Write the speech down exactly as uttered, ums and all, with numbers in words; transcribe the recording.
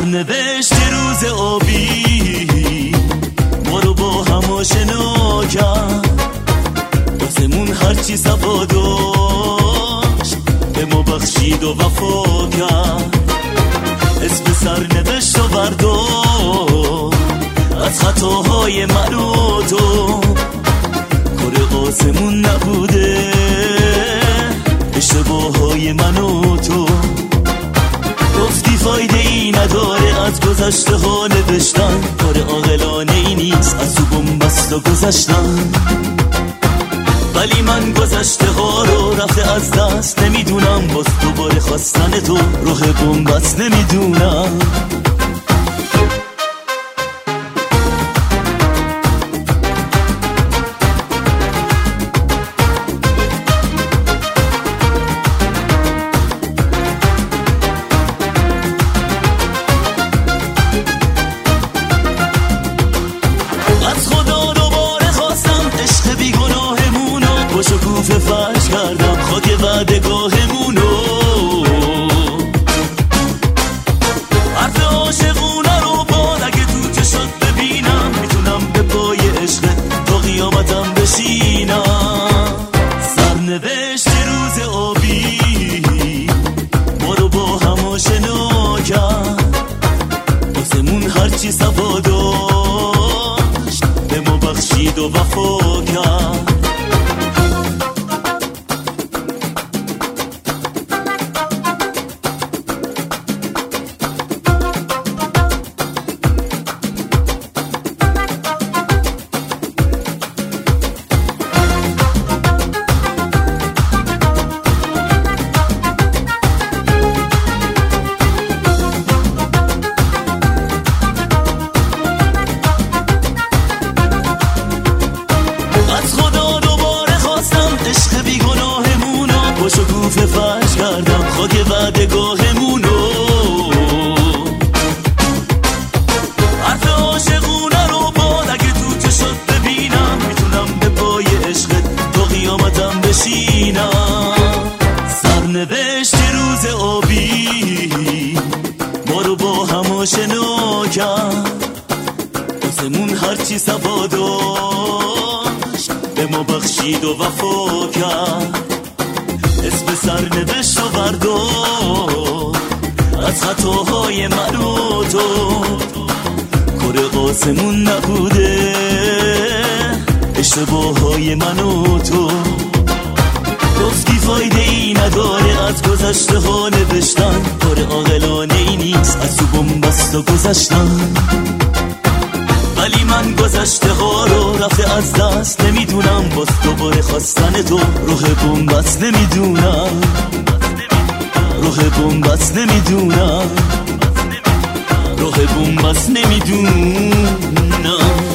سرنوشت روز آبی ما رو با هم آشنا کرد، واسمون هرچی صفا داشت به ما بخشید و وفا کرد. اسم سرنوشت و بردار از خطاهای من و تو، کار آسمون نبوده اشتباههای من و تو. گفتی فایده ای نداره از گذشته ها نوشتن، کار عاقلانه ای نیست از تو بنبست و گذشتن. ولی من گذشته ها رو رفته از دست نمیدونم، باز دوباره خواستن تو راه بنبست نمیدونم. شکوفه فرش کردم خاک وعدگاهمونو، حرف عاشقونه رو باد اگه تو چشات ببینم، میتونم به پای عشق تا قیامتم بشینم. سرنوشت روز آبی ما رو با هم آشنا کرد، واسمون هرچی صفا داشت به ما بخشید و وفا کرد. شکوفه فرش کردم خاک وعدگاهمونو، حرف عاشقونه رو باد اگه تو چشات ببینم، میتونم به پای عشقت تا قیامتم بشینم. سرنوشت روز آبی ما رو با هم آشنا کرد، واسمون هرچی صفا داشت به ما بخشید و وفا کرد. اسم سرنوشت و بردار از خطاهای من و تو، کار آسمون نبوده اشتباههای من و تو. گفتی فایده ای نداره از گذشته ها نوشتن، کار عاقلانه ای نیست از تو بنبست و گذشتن. ولی من گذشته ها رو رفته از دست نمیدونم، باز دوباره خواستن تو راه بنبست نمیدونم، راه بنبست نمیدونم، راه بنبست نمیدونم.